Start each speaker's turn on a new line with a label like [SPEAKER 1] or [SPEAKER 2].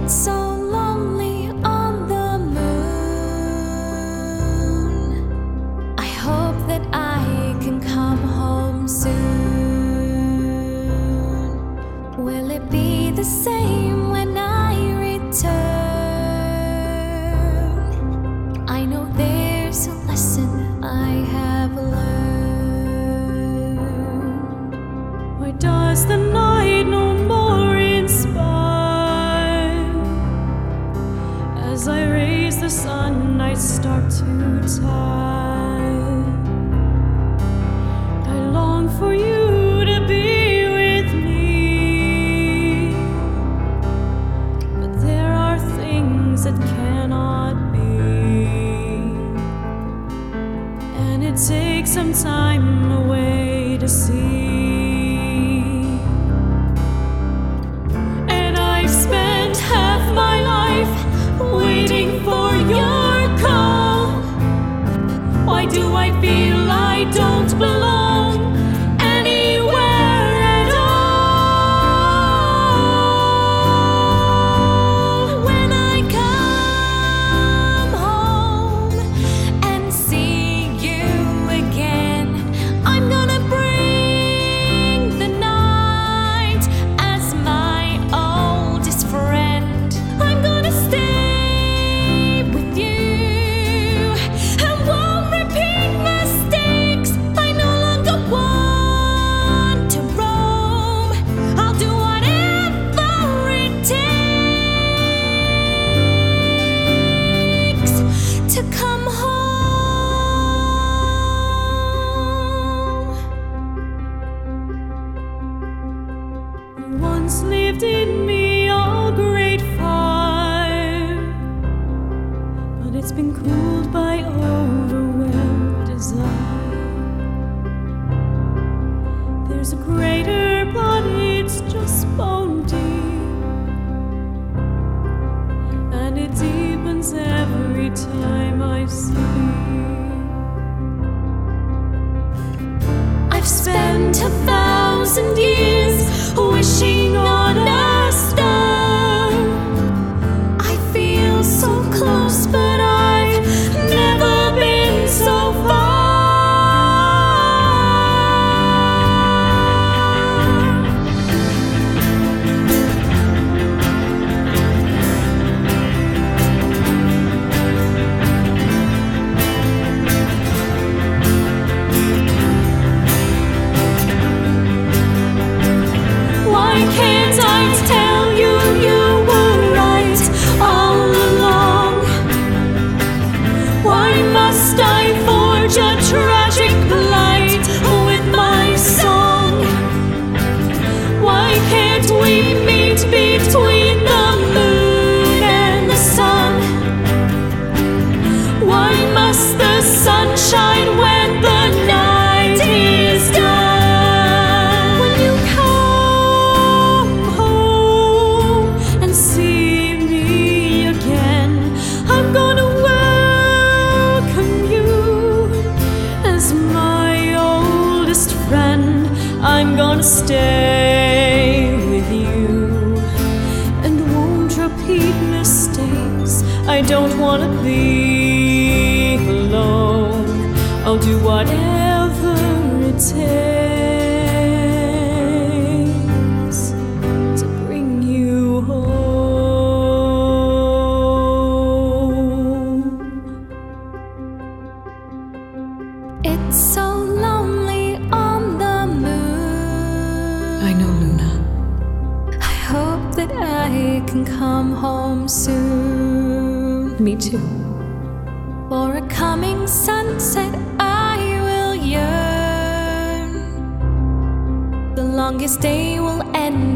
[SPEAKER 1] It's so lonely on the moon. I hope that I can come home soon. Will it be the same when I return? I know there's a lesson I have learned.
[SPEAKER 2] Why does the night no more inspire? As I raise the sun, I start to tire. I long for you to be with me, but there are things that cannot be, and it takes some time away to see. Waiting for your call. Why do I feel I don't belong anywhere at all?
[SPEAKER 1] When I come home and see you again, I'm gonna bring the night as my oldest friend. I'm gonna stay to come home.
[SPEAKER 2] You once lived in me, all great fire, but it's been cooled by overwhelmed desire. There's a greater, but it's just bone deep, and it deepens every time I sleep.
[SPEAKER 1] I've spent 1,000 years wishing on a star. I feel so close, but I've never been so far.
[SPEAKER 2] Can't I tell you you were right all along? Why must I forge a tragic plight with my song? Why can't we meet between the moon and the sun? Why must the sun shine when the night is done? I'm gonna stay with you and won't repeat mistakes. I don't wanna be alone. I'll do whatever it takes to bring you home.
[SPEAKER 1] It's so lonely on the moon.
[SPEAKER 2] I know, Luna.
[SPEAKER 1] I hope that I can come home soon.
[SPEAKER 2] Me too.
[SPEAKER 1] For a coming sunset I will yearn. The longest day will end